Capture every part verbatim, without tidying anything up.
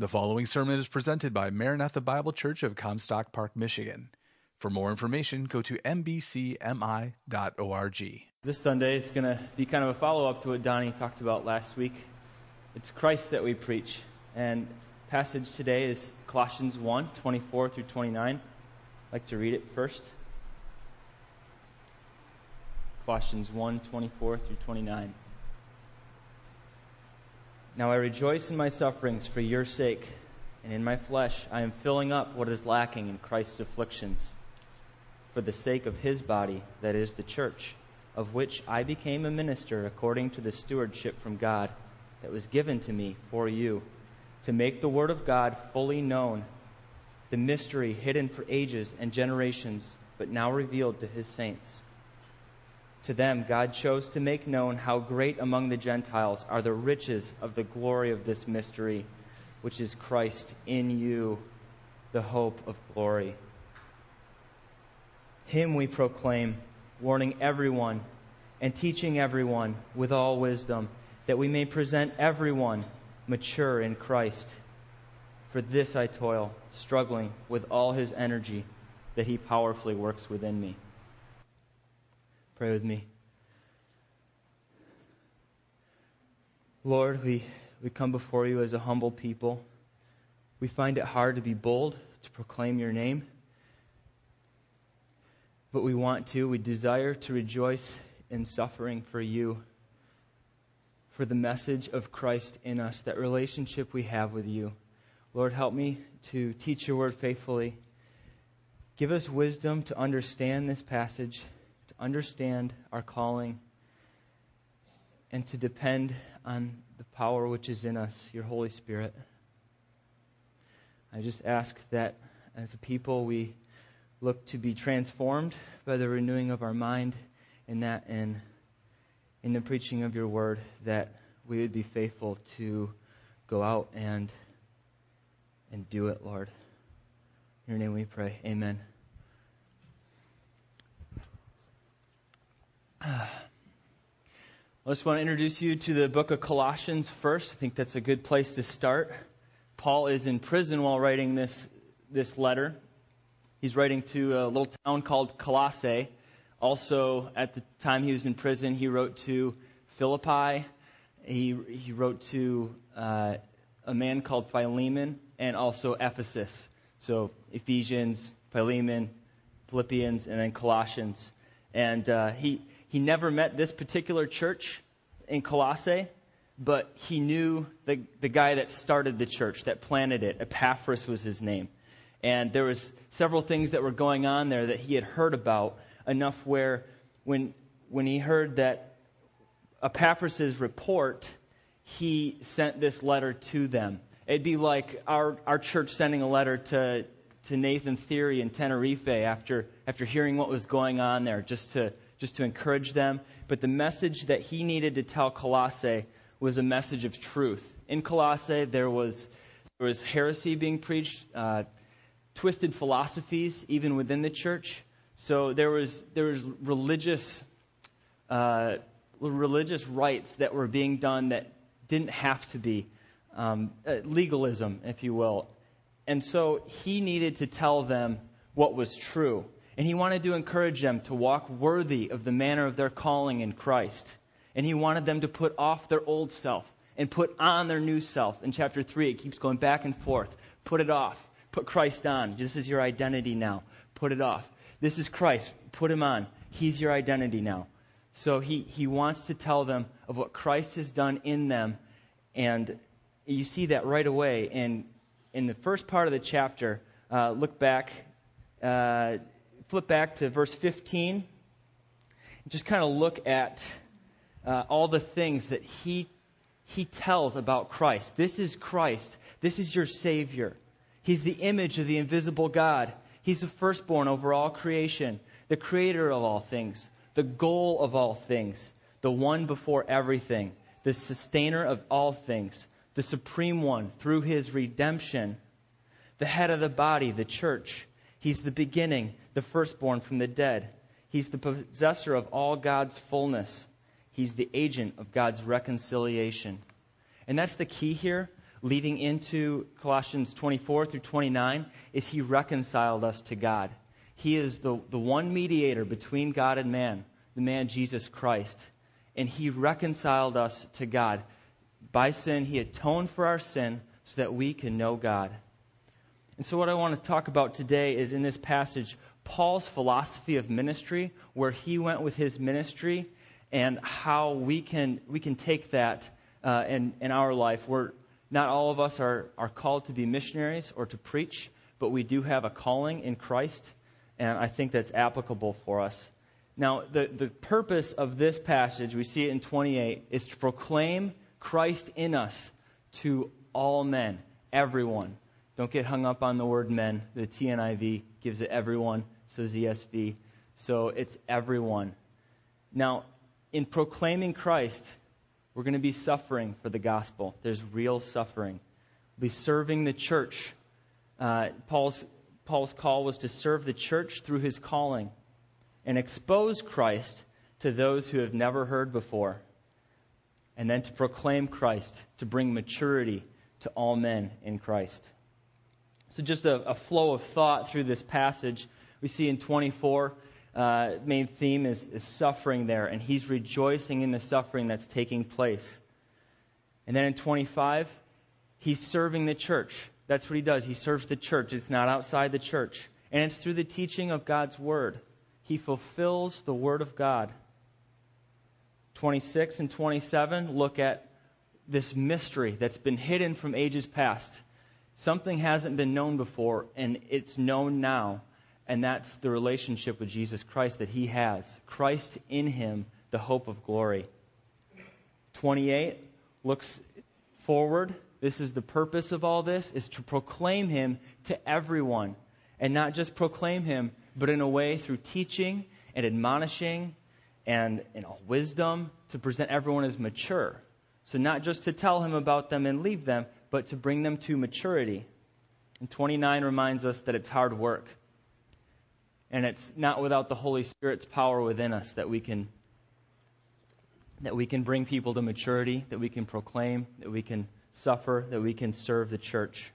The following sermon is presented by Maranatha Bible Church of Comstock Park, Michigan. For more information, go to m b c m i dot org. This Sunday is going to be kind of a follow-up to what Donnie talked about last week. It's Christ that we preach. And passage today is Colossians one, twenty-four through twenty-nine. I'd like to read it first. Colossians one, twenty-four through twenty-nine. Now I rejoice in my sufferings for your sake, and in my flesh I am filling up what is lacking in Christ's afflictions, for the sake of his body, that is the church, of which I became a minister according to the stewardship from God that was given to me for you, to make the word of God fully known, the mystery hidden for ages and generations, but now revealed to his saints. To them God chose to make known how great among the Gentiles are the riches of the glory of this mystery, which is Christ in you, the hope of glory. Him we proclaim, warning everyone and teaching everyone with all wisdom, that we may present everyone mature in Christ. For this I toil, struggling with all his energy, that he powerfully works within me. Pray with me. Lord, we, we come before you as a humble people. We find it hard to be bold, to proclaim your name. But we want to, we desire to rejoice in suffering for you, for the message of Christ in us, that relationship we have with you. Lord, help me to teach your word faithfully. Give us wisdom to understand this passage, to understand our calling, and to depend on the power which is in us, your Holy Spirit. I just ask that as a people we look to be transformed by the renewing of our mind, and that in, in the preaching of your word, that we would be faithful to go out and, and do it, Lord. In your name we pray. Amen. I just want to introduce you to the book of Colossians first. I think that's a good place to start. Paul is in prison while writing this, this letter. He's writing to a little town called Colossae. Also, at the time he was in prison, he wrote to Philippi. He, he wrote to uh, a man called Philemon, and also Ephesus. So Ephesians, Philemon, Philippians, and then Colossians. And uh, he... He never met this particular church in Colossae, but he knew the, the guy that started the church, that planted it. Epaphras was his name. And there was several things that were going on there that he had heard about, enough where when when he heard that Epaphras' report, he sent this letter to them. It'd be like our, our church sending a letter to, to Nathan Theory in Tenerife after after hearing what was going on there, just to just to encourage them. But the message that he needed to tell Colossae was a message of truth. In Colossae, there was there was heresy being preached, uh, twisted philosophies even within the church. So there was there was religious uh, religious rites that were being done that didn't have to be, um, uh, legalism, if you will. And so he needed to tell them what was true. And he wanted to encourage them to walk worthy of the manner of their calling in Christ. And he wanted them to put off their old self and put on their new self. In chapter three, it keeps going back and forth. Put it off. Put Christ on. This is your identity now. Put it off. This is Christ. Put him on. He's your identity now. So he, he wants to tell them of what Christ has done in them. And you see that right away. In, in the first part of the chapter, uh, look back... Uh, Flip back to verse fifteen. And just kind of look at uh, all the things that he he tells about Christ. This is Christ. This is your Savior. He's the image of the invisible God. He's the firstborn over all creation, the creator of all things, the goal of all things, the one before everything, the sustainer of all things, the supreme one through his redemption, the head of the body, the church. He's the beginning, the firstborn from the dead. He's the possessor of all God's fullness. He's the agent of God's reconciliation. And that's the key here. leading into Colossians twenty-four through twenty-nine is he reconciled us to God. He is the, the one mediator between God and man, the man Jesus Christ. And he reconciled us to God. By sin, he atoned for our sin so that we can know God. And so what I want to talk about today is in this passage, Paul's philosophy of ministry, where he went with his ministry, and how we can we can take that uh, in, in our life. We're, not all of us are, are called to be missionaries or to preach, but we do have a calling in Christ, and I think that's applicable for us. Now, the, the purpose of this passage, we see it in twenty-eight, is to proclaim Christ in us to all men, everyone. Don't get hung up on the word men. The T N I V gives it everyone, so Z S V. So it's everyone. Now, in proclaiming Christ, we're going to be suffering for the gospel. There's real suffering. We'll be serving the church. Uh, Paul's, Paul's call was to serve the church through his calling and expose Christ to those who have never heard before. And then to proclaim Christ, to bring maturity to all men in Christ. So just a, a flow of thought through this passage. We see in twenty-four, uh, main theme is, is suffering there, and he's rejoicing in the suffering that's taking place. And then in twenty-five, he's serving the church. That's what he does. He serves the church. It's not outside the church. And it's through the teaching of God's word. He fulfills the word of God. twenty-six and twenty-seven look at this mystery that's been hidden from ages past. Something hasn't been known before, and it's known now. And that's the relationship with Jesus Christ that he has. Christ in him, the hope of glory. twenty-eight looks forward. This is the purpose of all this, is to proclaim him to everyone. And not just proclaim him, but in a way through teaching and admonishing and you know, wisdom to present everyone as mature. So not just to tell him about them and leave them, but to bring them to maturity. And twenty-nine reminds us that it's hard work. And it's not without the Holy Spirit's power within us that we can that we can bring people to maturity, that we can proclaim, that we can suffer, that we can serve the church.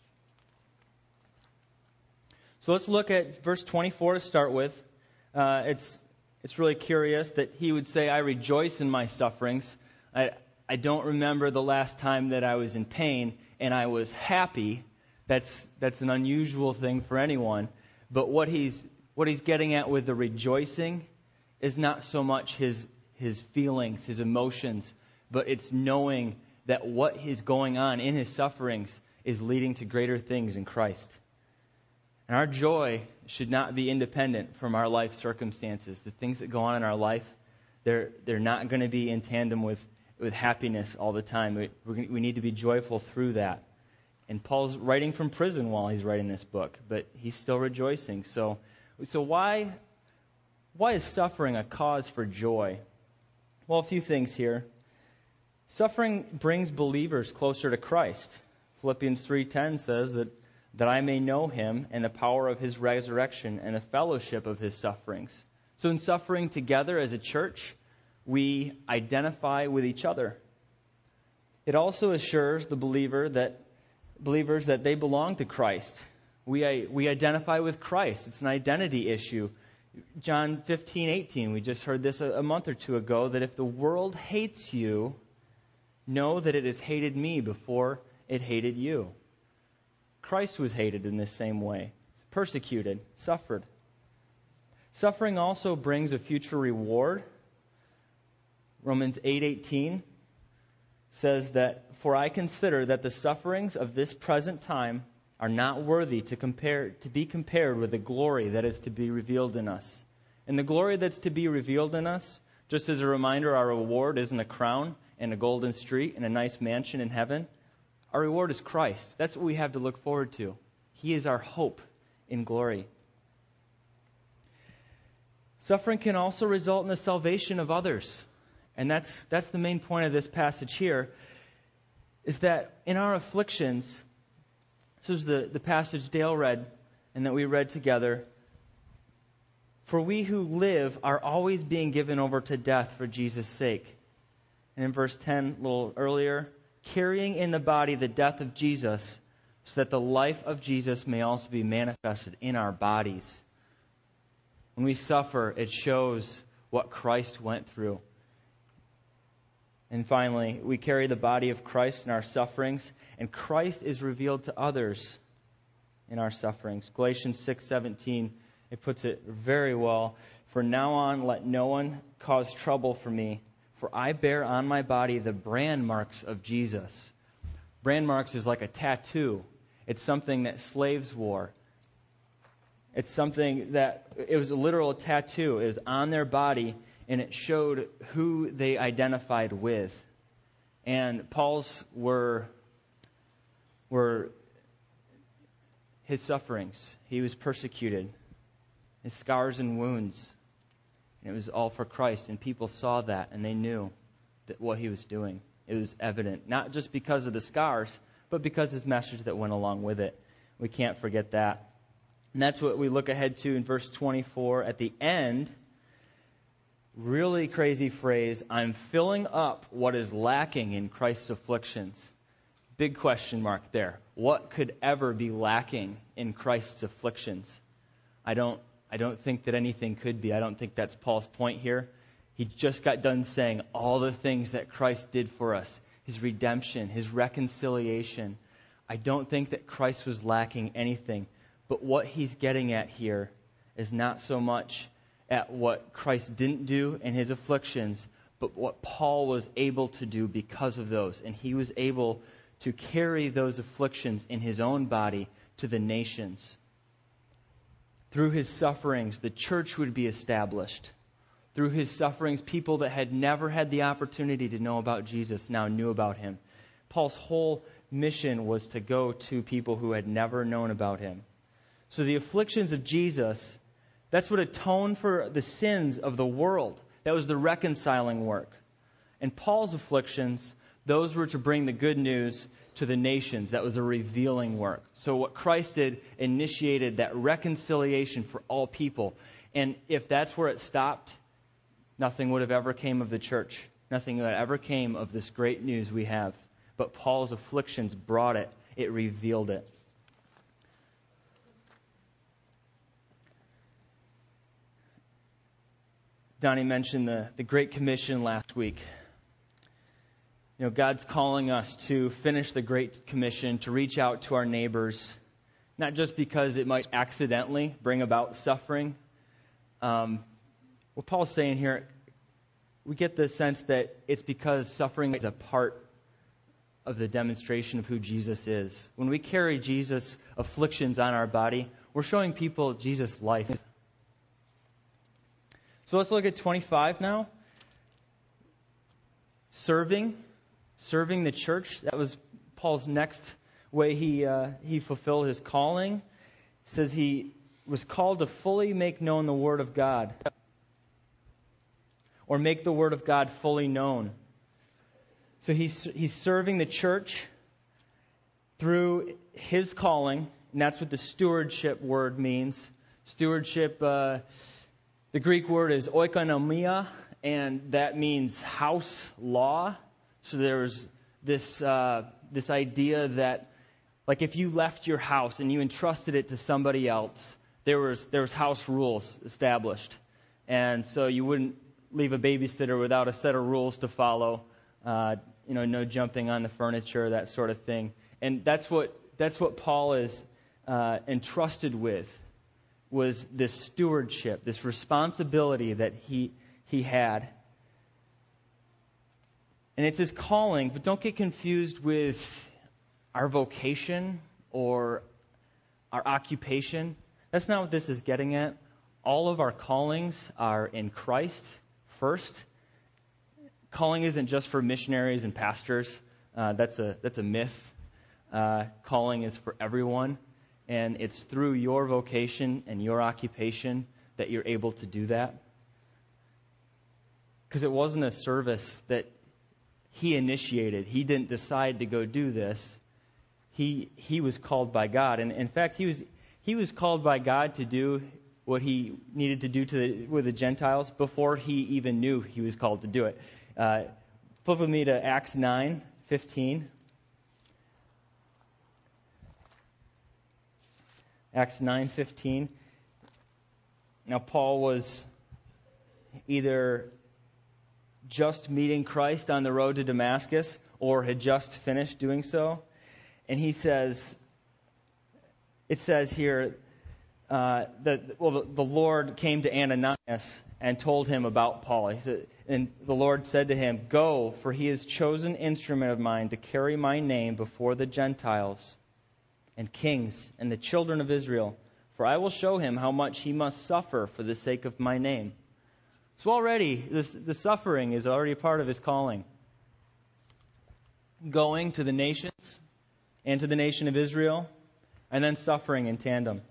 So let's look at verse twenty-four to start with. Uh, it's it's really curious that he would say, I rejoice in my sufferings. I, I don't remember the last time that I was in pain and I was happy. That's that's an unusual thing for anyone. But what he's what he's getting at with the rejoicing is not so much his his feelings, his emotions, but it's knowing that what is going on in his sufferings is leading to greater things in Christ. And our joy should not be independent from our life circumstances. The things that go on in our life, they're they're not going to be in tandem with, with happiness all the time. We, we we need to be joyful through that. And Paul's writing from prison while he's writing this book, but he's still rejoicing. So, so why why is suffering a cause for joy? Well, a few things here. Suffering brings believers closer to Christ. Philippians three ten says that, that I may know him and the power of his resurrection and the fellowship of his sufferings. So in suffering together as a church, we identify with each other. It also assures the believer that believers that they belong to Christ. We we identify with Christ. It's an identity issue. John fifteen eighteen, we just heard this a, a month or two ago, that if the world hates you, know that it has hated me before it hated you. Christ was hated in this same way. Persecuted, suffered. Suffering also brings a future reward. Romans eight eighteen says that, for I consider that the sufferings of this present time are not worthy to compare to be compared with the glory that is to be revealed in us. And the glory that's to be revealed in us, just as a reminder, our reward isn't a crown and a golden street and a nice mansion in heaven. Our reward is Christ. That's what we have to look forward to. He is our hope in glory. Suffering can also result in the salvation of others. And that's that's the main point of this passage here, is that in our afflictions, this is the, the passage Dale read and that we read together, for we who live are always being given over to death for Jesus' sake. And in verse ten, a little earlier, carrying in the body the death of Jesus, so that the life of Jesus may also be manifested in our bodies. When we suffer, it shows what Christ went through. And finally, we carry the body of Christ in our sufferings, and Christ is revealed to others in our sufferings. Galatians six seventeen, it puts it very well. For now on, let no one cause trouble for me, for I bear on my body the brand marks of Jesus. Brand marks is like a tattoo. It's something that slaves wore. It's something that, it was a literal tattoo. It was on their body, and it showed who they identified with. And Paul's were, were his sufferings. He was persecuted. His scars and wounds. And it was all for Christ. And people saw that, and they knew that what he was doing. It was evident. Not just because of the scars, but because of his message that went along with it. We can't forget that. And that's what we look ahead to in verse twenty-four. At the end, really crazy phrase, I'm filling up what is lacking in Christ's afflictions. Big question mark there. What could ever be lacking in Christ's afflictions? I don't I don't think that anything could be. I don't think that's Paul's point here. He just got done saying all the things that Christ did for us. His redemption, his reconciliation. I don't think that Christ was lacking anything. But what he's getting at here is not so much at what Christ didn't do in his afflictions, but what Paul was able to do because of those. And he was able to carry those afflictions in his own body to the nations. Through his sufferings, the church would be established. Through his sufferings, people that had never had the opportunity to know about Jesus now knew about him. Paul's whole mission was to go to people who had never known about him. So the afflictions of Jesus, that's what atoned for the sins of the world. That was the reconciling work. And Paul's afflictions, those were to bring the good news to the nations. That was a revealing work. So what Christ did initiated that reconciliation for all people. And if that's where it stopped, nothing would have ever came of the church. Nothing would ever came of this great news we have. But Paul's afflictions brought it. It revealed it. Donnie mentioned the, the Great Commission last week. You know, God's calling us to finish the Great Commission, to reach out to our neighbors, not just because it might accidentally bring about suffering. Um, what Paul's saying here, we get the sense that it's because suffering is a part of the demonstration of who Jesus is. When we carry Jesus' afflictions on our body, we're showing people Jesus' life. So let's look at twenty-five now. Serving. Serving the church. That was Paul's next way he uh, he fulfilled his calling. It says he was called to fully make known the Word of God. Or make the Word of God fully known. So he's, he's serving the church through his calling. And that's what the stewardship word means. Stewardship... Uh, The Greek word is oikonomia, and that means house law. So there's this uh, this idea that, like, if you left your house and you entrusted it to somebody else, there was there was house rules established, and so you wouldn't leave a babysitter without a set of rules to follow. Uh, you know, no jumping on the furniture, that sort of thing. And that's what that's what Paul is uh, entrusted with. Was this stewardship, this responsibility that he he had. And it's his calling, but don't get confused with our vocation or our occupation. That's not what this is getting at. All of our callings are in Christ first. Calling isn't just for missionaries and pastors. Uh, that's a that's a myth. Uh, calling is for everyone. And it's through your vocation and your occupation that you're able to do that. Because it wasn't a service that he initiated. He didn't decide to go do this. He he was called by God. And in fact, he was he was called by God to do what he needed to do to the, with the Gentiles before he even knew he was called to do it. Uh, flip with me to Acts nine fifteen. Acts nine fifteen. Now, Paul was either just meeting Christ on the road to Damascus or had just finished doing so. And he says, it says here uh, that, well, the, the Lord came to Ananias and told him about Paul. He said, and the Lord said to him, "Go, for he is chosen instrument of mine to carry my name before the Gentiles and kings and the children of Israel. For I will show him how much he must suffer for the sake of my name." So already, this, the suffering is already part of his calling. Going to the nations and to the nation of Israel, and then suffering in tandem.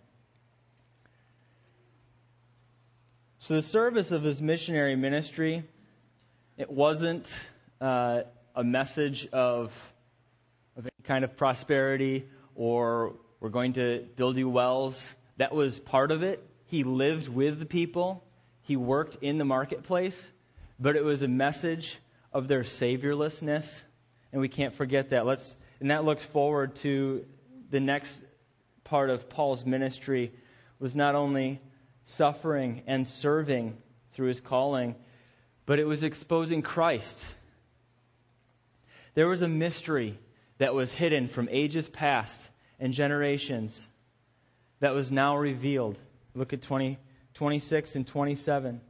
So the service of his missionary ministry, it wasn't uh, a message of, of any kind of prosperity or we're going to build you wells. That was part of it. He lived with the people. He worked in the marketplace. But it was a message of their Saviorlessness. And we can't forget that. Let's, and that looks forward to the next part of Paul's ministry, was not only suffering and serving through his calling, but it was exposing Christ. There was a mystery that was hidden from ages past and generations that was now revealed. Look at twenty, twenty-six and twenty-seven.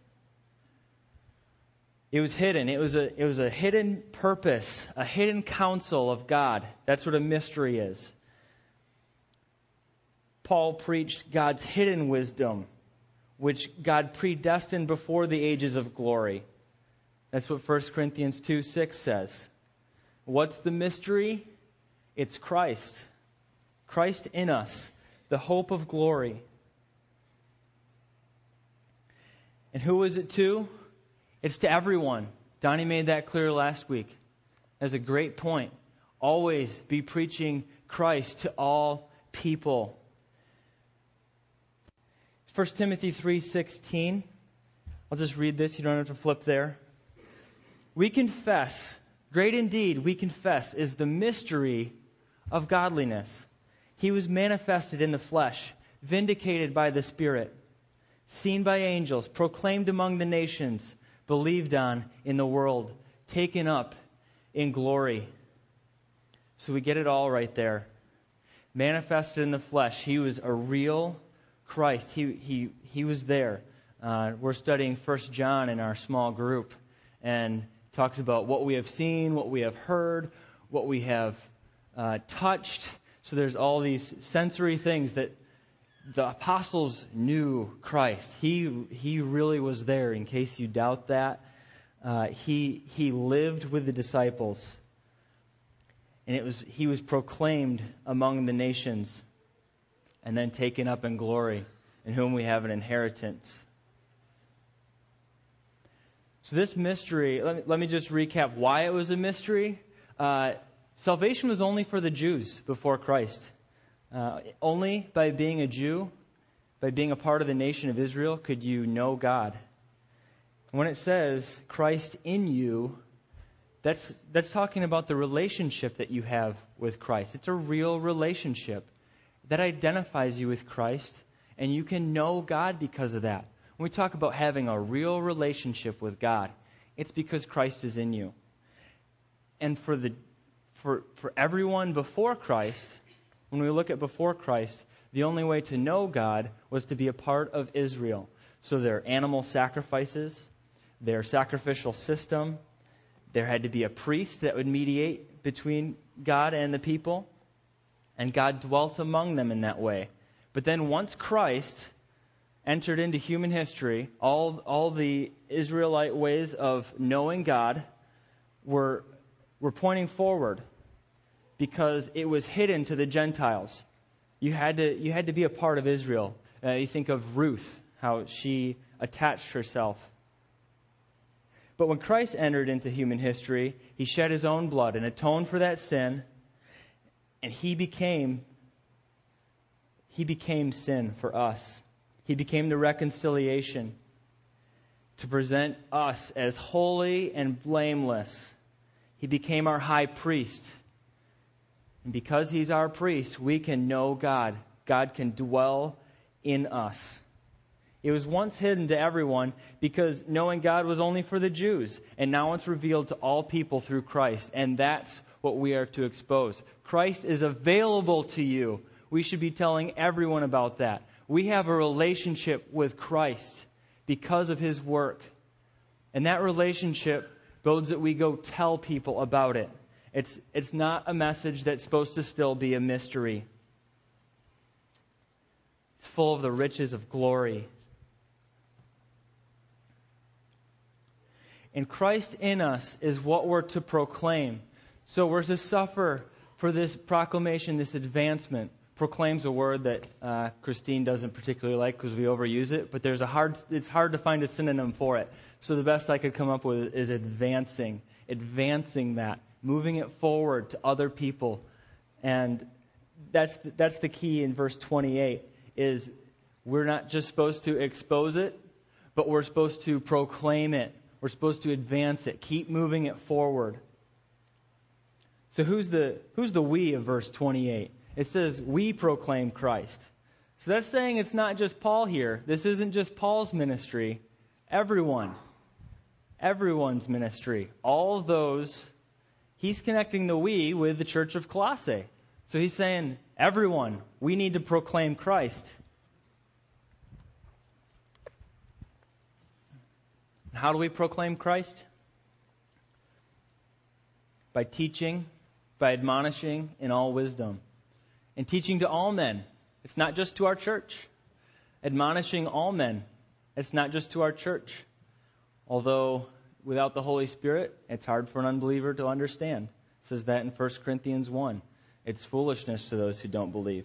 It was hidden. It was a it was a hidden purpose, a hidden counsel of God. That's what a mystery is. Paul preached God's hidden wisdom, which God predestined before the ages of glory. That's what First Corinthians two six says. What's the mystery? It's Christ. Christ in us, the hope of glory. And who is it to? It's to everyone. Donnie made that clear last week. That's a great point. Always be preaching Christ to all people. First Timothy three sixteen. I'll just read this. You don't have to flip there. We confess, great indeed, we confess, is the mystery of godliness. He was manifested in the flesh, vindicated by the Spirit, seen by angels, proclaimed among the nations, believed on in the world, taken up in glory. So we get it all right there. Manifested in the flesh. He was a real Christ. He he he was there. Uh, we're studying First John in our small group, and it talks about what we have seen, what we have heard, what we have uh, touched. So there's all these sensory things that the apostles knew Christ. He he really was there. In case you doubt that, uh, he he lived with the disciples, and it was he was proclaimed among the nations, and then taken up in glory, in whom we have an inheritance. So this mystery, let me, let me just recap why it was a mystery. Uh, salvation was only for the Jews before Christ. Uh, only by being a Jew, by being a part of the nation of Israel, could you know God. When it says Christ in you, that's that's talking about the relationship that you have with Christ. It's a real relationship that identifies you with Christ, and you can know God because of that. When we talk about having a real relationship with God, it's because Christ is in you. And for the for for everyone before Christ, when we look at before Christ, the only way to know God was to be a part of Israel. So their animal sacrifices, their sacrificial system, there had to be a priest that would mediate between God and the people, and God dwelt among them in that way. But then once Christ entered into human history, all, all the Israelite ways of knowing God were, were pointing forward, because it was hidden to the Gentiles. You had to you had to be a part of Israel. Uh, you think of Ruth, how she attached herself. But when Christ entered into human history, he shed his own blood and atoned for that sin, and he became he became sin for us. He became the reconciliation to present us as holy and blameless. He became our high priest. And because he's our priest, we can know God. God can dwell in us. It was once hidden to everyone because knowing God was only for the Jews. And now it's revealed to all people through Christ. And that's what we are to expose. Christ is available to you. We should be telling everyone about that. We have a relationship with Christ because of his work. And that relationship bodes that we go tell people about it. It's, it's not a message that's supposed to still be a mystery. It's full of the riches of glory. And Christ in us is what we're to proclaim. So we're to suffer for this proclamation, this advancement. Proclaim's a word that uh, Christine doesn't particularly like because we overuse it, but there's a hard. It's hard to find a synonym for it. So the best I could come up with is advancing, advancing that, moving it forward to other people, and that's the, that's the key in verse twenty-eight. Is we're not just supposed to expose it, but we're supposed to proclaim it. We're supposed to advance it, keep moving it forward. So who's the who's the we of verse twenty-eight? It says, we proclaim Christ. So that's saying it's not just Paul here. This isn't just Paul's ministry. Everyone. Everyone's ministry. All of those. He's connecting the we with the church of Colossae. So he's saying, everyone, we need to proclaim Christ. How do we proclaim Christ? By teaching, by admonishing in all wisdom. And teaching to all men. It's not just to our church. Admonishing all men. It's not just to our church. Although, without the Holy Spirit, it's hard for an unbeliever to understand. It says that in First Corinthians one. It's foolishness to those who don't believe.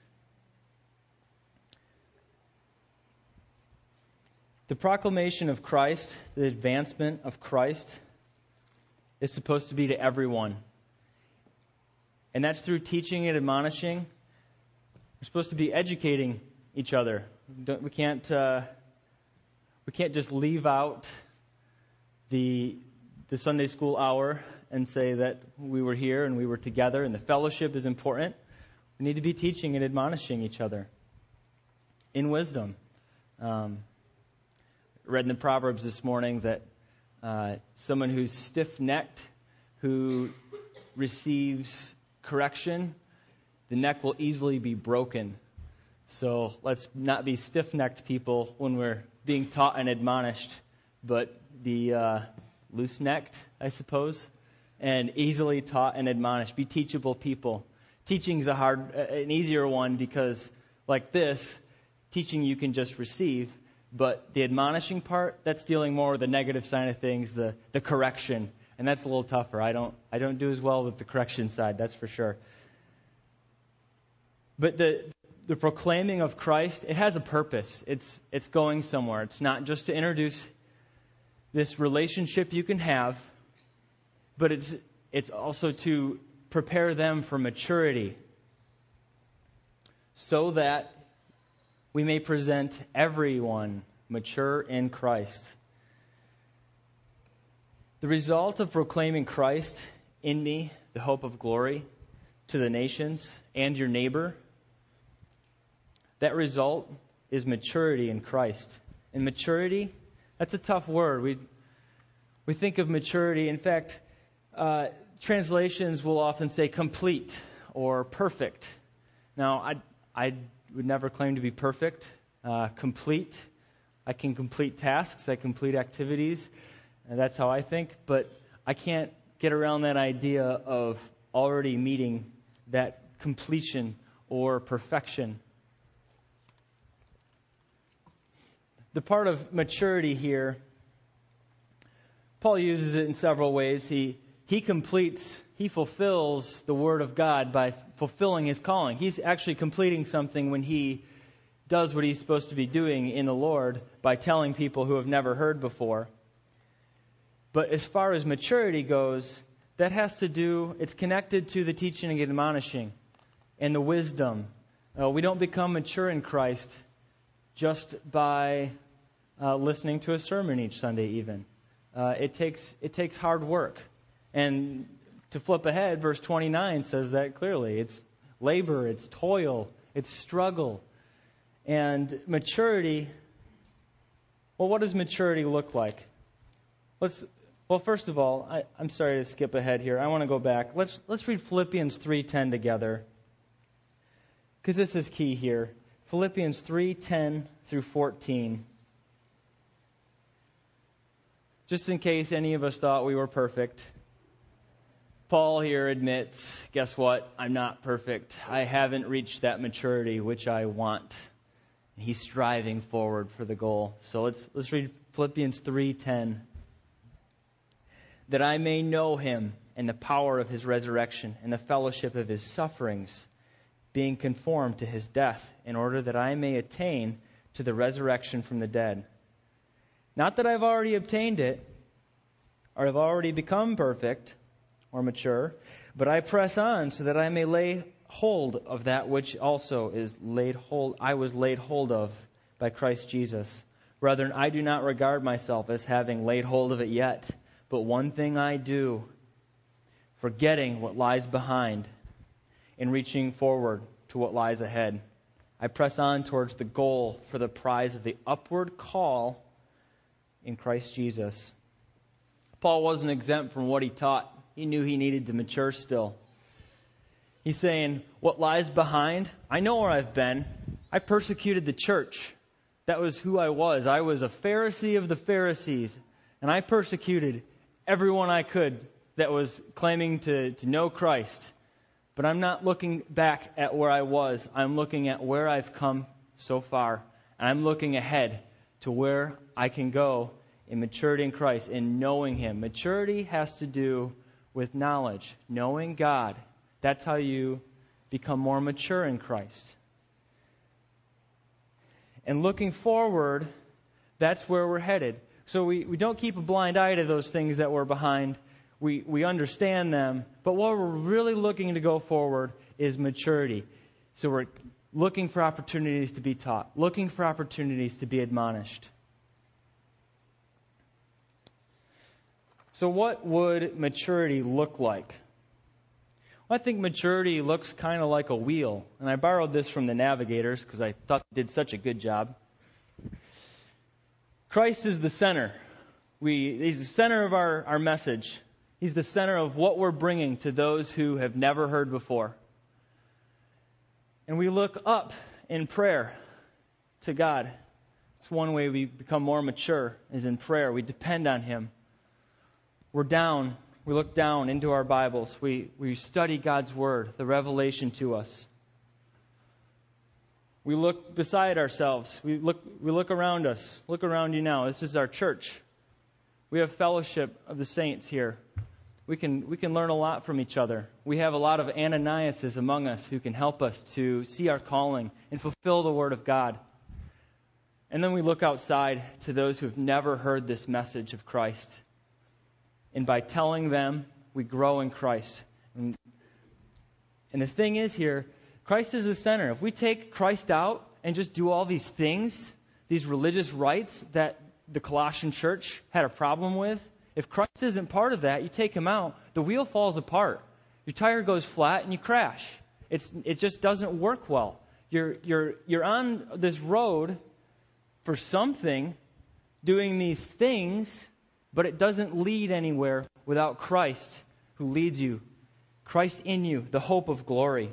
The proclamation of Christ, the advancement of Christ, is supposed to be to everyone. And that's through teaching and admonishing. We're supposed to be educating each other. Don't, we can't uh, we can't just leave out the the Sunday school hour and say that we were here and we were together and the fellowship is important. We need to be teaching and admonishing each other in wisdom. Um, I read in the Proverbs this morning that uh, someone who's stiff-necked, who receives correction, the neck will easily be broken. So let's not be stiff-necked people when we're being taught and admonished, but be uh, loose-necked, I suppose, and easily taught and admonished. Be teachable people. Teaching is a hard, an easier one because, like this, teaching you can just receive, but the admonishing part, that's dealing more with the negative side of things, the the correction. And that's a little tougher. I don't I don't do as well with the correction side, that's for sure. But the the proclaiming of Christ, it has a purpose. It's it's going somewhere. It's not just to introduce this relationship you can have, but it's it's also to prepare them for maturity so that we may present everyone mature in Christ. The result of proclaiming Christ in me, the hope of glory, to the nations and your neighbor, that result is maturity in Christ. And maturity, that's a tough word. We we think of maturity. In fact, uh, translations will often say complete or perfect. Now, I I would never claim to be perfect. Uh, complete. I can complete tasks. I complete activities. And that's how I think. But I can't get around that idea of already meeting that completion or perfection. The part of maturity here, Paul uses it in several ways. He he completes, he fulfills the Word of God by fulfilling his calling. He's actually completing something when he does what he's supposed to be doing in the Lord by telling people who have never heard before. But as far as maturity goes, that has to do, it's connected to the teaching and admonishing and the wisdom. Uh, we don't become mature in Christ just by uh, listening to a sermon each Sunday even. Uh, it takes it takes hard work. And to flip ahead, verse twenty-nine says that clearly. It's labor, it's toil, it's struggle. And maturity, well, what does maturity look like? Let's, well, first of all, I, I'm sorry to skip ahead here. I want to go back. Let's let's read Philippians three ten together, because this is key here. Philippians three ten through fourteen. Just in case any of us thought we were perfect, Paul here admits, guess what? I'm not perfect. I haven't reached that maturity which I want. He's striving forward for the goal. So let's let's read Philippians three ten. That I may know him and the power of his resurrection and the fellowship of his sufferings, being conformed to his death, in order that I may attain to the resurrection from the dead. Not that I've already obtained it, or have already become perfect or mature, but I press on so that I may lay hold of that which also is laid hold I was laid hold of by Christ Jesus. Brethren, I do not regard myself as having laid hold of it yet, but one thing I do, forgetting what lies behind and reaching forward to what lies ahead. I press on towards the goal for the prize of the upward call in Christ Jesus. Paul wasn't exempt from what he taught. He knew he needed to mature still. He's saying, what lies behind? I know where I've been. I persecuted the church. That was who I was. I was a Pharisee of the Pharisees. And I persecuted everyone I could that was claiming to, to know Christ. But I'm not looking back at where I was. I'm looking at where I've come so far. And I'm looking ahead to where I can go in maturity in Christ, in knowing Him. Maturity has to do with knowledge, knowing God. That's how you become more mature in Christ. And looking forward, that's where we're headed. So we, we don't keep a blind eye to those things that we're behind. We, we understand them. But what we're really looking to go forward is maturity. So we're looking for opportunities to be taught, looking for opportunities to be admonished. So what would maturity look like? Well, I think maturity looks kind of like a wheel. And I borrowed this from the Navigators because I thought they did such a good job. Christ is the center. We, he's the center of our, our message. He's the center of what we're bringing to those who have never heard before. And we look up in prayer to God. It's one way we become more mature, is in prayer. We depend on Him. We're down. We look down into our Bibles. We, we study God's Word, the revelation to us. We look beside ourselves. We look, we look around us. Look around you now. This is our church. We have fellowship of the saints here. We can, we can learn a lot from each other. We have a lot of Ananiases among us who can help us to see our calling and fulfill the Word of God. And then we look outside to those who have never heard this message of Christ. And by telling them, we grow in Christ. And, and the thing is here, Christ is the center. If we take Christ out and just do all these things, these religious rites that the Colossian church had a problem with, if Christ isn't part of that, you take Him out, the wheel falls apart. Your tire goes flat and you crash. It's it just doesn't work well. You're you're you're on this road for something, doing these things, but it doesn't lead anywhere without Christ who leads you. Christ in you, the hope of glory.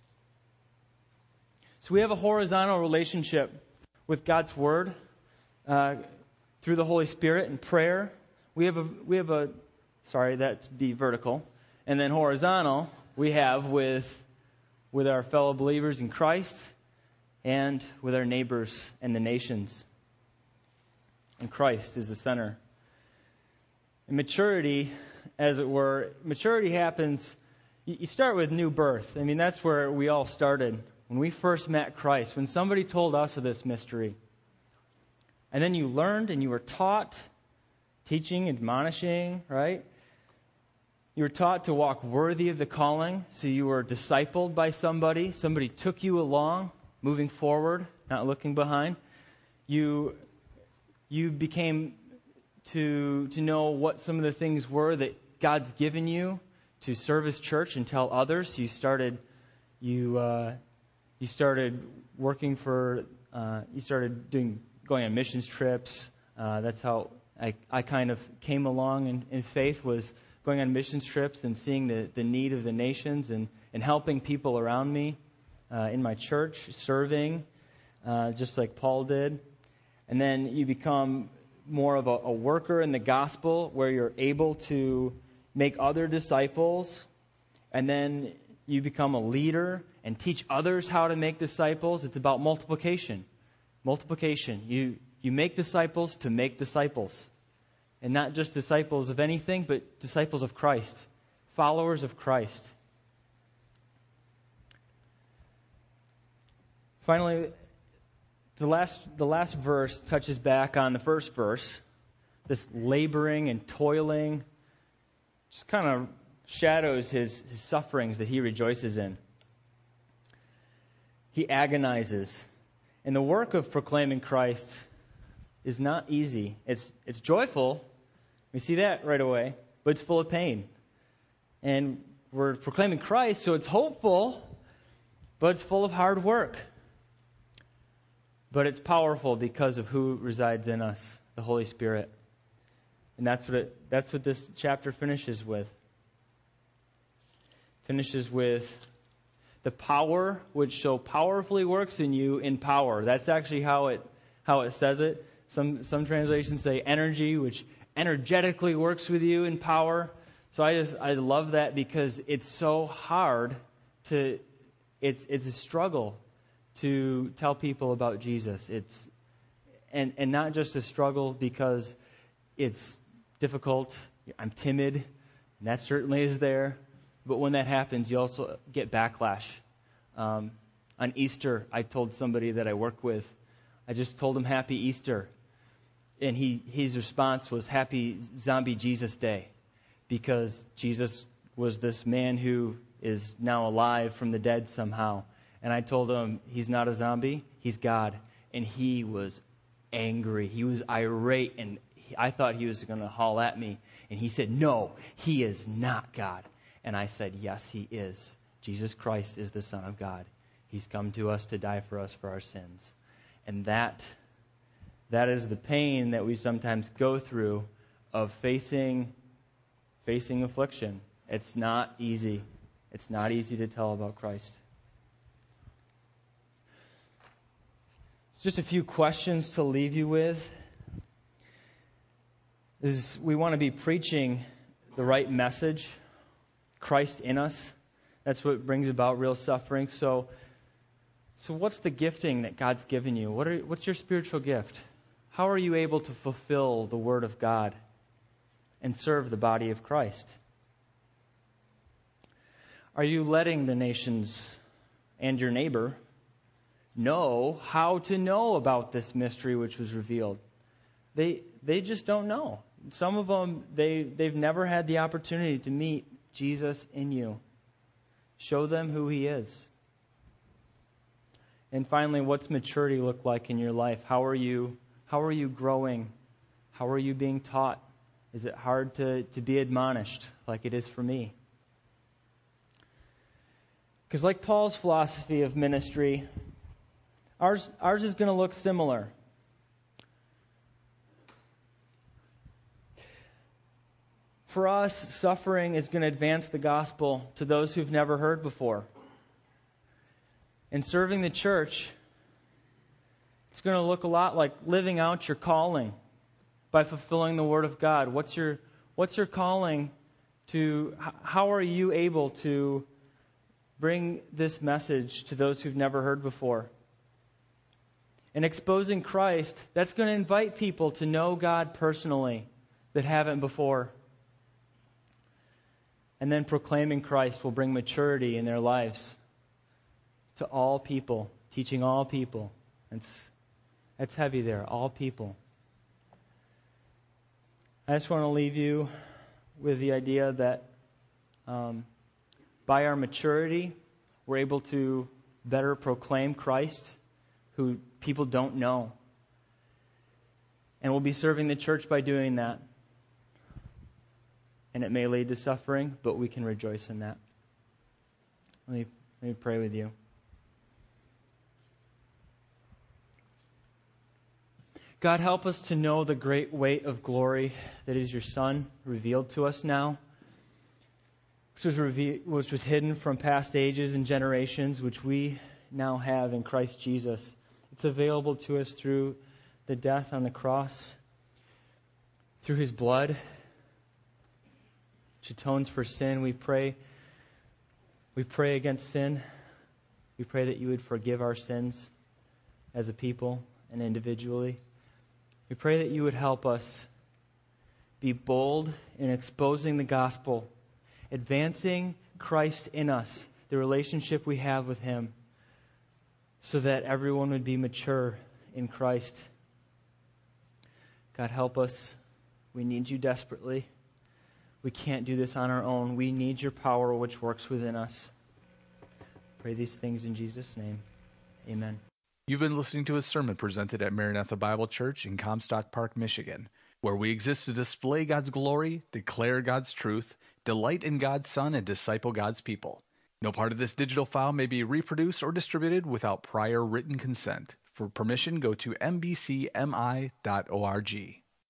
So we have a horizontal relationship with God's Word uh, through the Holy Spirit and prayer. We have a we have a sorry that's be vertical, and then horizontal we have with with our fellow believers in Christ and with our neighbors and the nations. And Christ is the center. And maturity, as it were, maturity happens. You start with new birth. I mean, that's where we all started. When we first met Christ, when somebody told us of this mystery. And then you learned and you were taught, teaching, admonishing, right? You were taught to walk worthy of the calling. So you were discipled by somebody. Somebody took you along, moving forward, not looking behind. You, you became to, to know what some of the things were that God's given you to serve His church and tell others. You started, you uh, you started working for, uh, you started doing going on missions trips. Uh, that's how I I kind of came along in, in faith, was going on missions trips and seeing the, the need of the nations and, and helping people around me uh, in my church, serving, uh, just like Paul did. And then you become more of a, a worker in the gospel, where you're able to make other disciples. And then you become a leader and teach others how to make disciples. It's about multiplication. Multiplication. You, you make disciples to make disciples. And not just disciples of anything, but disciples of Christ. Followers of Christ. Finally, the last the last verse touches back on the first verse. This laboring and toiling just kind of shadows his, his sufferings that he rejoices in. He agonizes. And the work of proclaiming Christ is not easy. It's it's joyful. We see that right away. But it's full of pain. And we're proclaiming Christ, so it's hopeful, but it's full of hard work. But it's powerful because of who resides in us, the Holy Spirit. And that's what it, that's what this chapter finishes with. Finishes with the power which so powerfully works in you in power. That's actually how it how it says it. Some some translations say energy, which energetically works with you in power. So I just I love that, because it's so hard to it's it's a struggle to tell people about Jesus. It's and and not just a struggle because it's difficult. I'm timid, and that certainly is there. But when that happens, you also get backlash. Um, on Easter, I told somebody that I work with, I just told him Happy Easter. And he his response was Happy Zombie Jesus Day, because Jesus was this man who is now alive from the dead somehow. And I told him he's not a zombie, he's God. And he was angry. He was irate, and he, I thought he was going to haul at me. And he said, no, he is not God. And I said, yes, he is. Jesus Christ is the Son of God. He's come to us to die for us for our sins. And that that is the pain that we sometimes go through of facing facing affliction. It's not easy. It's not easy to tell about Christ. Just a few questions to leave you with. Is we want to be preaching the right message, Christ in us. That's what brings about real suffering. So, so what's the gifting that God's given you? What are, what's your spiritual gift? How are you able to fulfill the Word of God and serve the body of Christ? Are you letting the nations and your neighbor know how to know about this mystery which was revealed? They they just don't know. Some of them, they, they've never had the opportunity to meet Jesus in you. Show them who He is. And finally, what's maturity look like in your life? How are you how are you growing? How are you being taught? Is it hard to, to be admonished like it is for me? Because like Paul's philosophy of ministry, ours ours is going to look similar. For us, suffering is going to advance the gospel to those who've never heard before. And serving the church, it's going to look a lot like living out your calling by fulfilling the Word of God. What's your what's your calling to? How are you able to bring this message to those who've never heard before? And exposing Christ, that's going to invite people to know God personally that haven't before. And then proclaiming Christ will bring maturity in their lives to all people, teaching all people. It's, it's heavy there, all people. I just want to leave you with the idea that um, by our maturity, we're able to better proclaim Christ, who people don't know. And we'll be serving the church by doing that. and it may lead to suffering, but we can rejoice in that. Let me, let me pray with you. God, help us to know the great weight of glory that is your Son revealed to us now, which was, reve- which was hidden from past ages and generations, which we now have in Christ Jesus. It's available to us through the death on the cross, through his blood, which atones for sin. We pray, we pray against sin. We pray that you would forgive our sins as a people and individually. We pray that you would help us be bold in exposing the gospel, advancing Christ in us, the relationship we have with him, so that everyone would be mature in Christ. God, help us. We need you desperately. We can't do this on our own. We need your power which works within us. Pray these things in Jesus' name. Amen. You've been listening to a sermon presented at Maranatha Bible Church in Comstock Park, Michigan, where we exist to display God's glory, declare God's truth, delight in God's Son, and disciple God's people. No part of this digital file may be reproduced or distributed without prior written consent. For permission, go to m b c m i dot org.